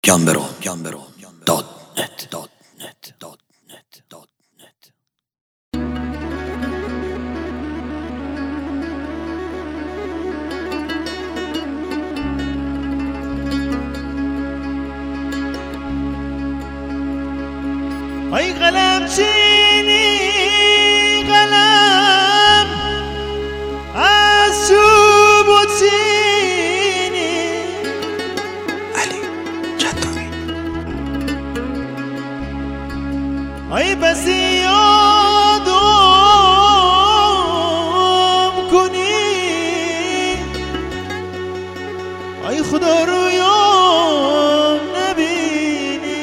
gambero.net. ای قلم چینی قلم از چوب و چینی علی جداوی. ای بسی یادم کنی ای خدا رویام نبینی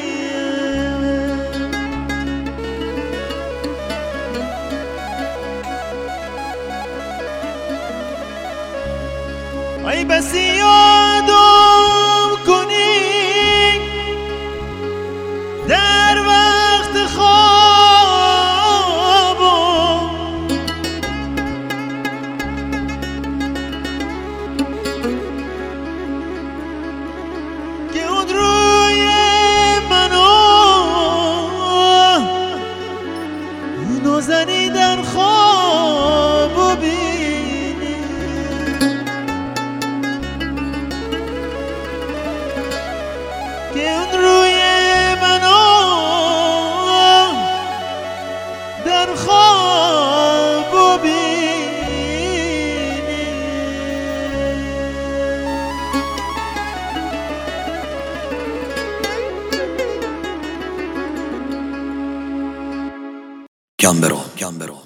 ای بسی یادم کنی در وقت خوابم که اون روی منو نازنی در خواب بینی که اون روی منو در خواب بینی gambero.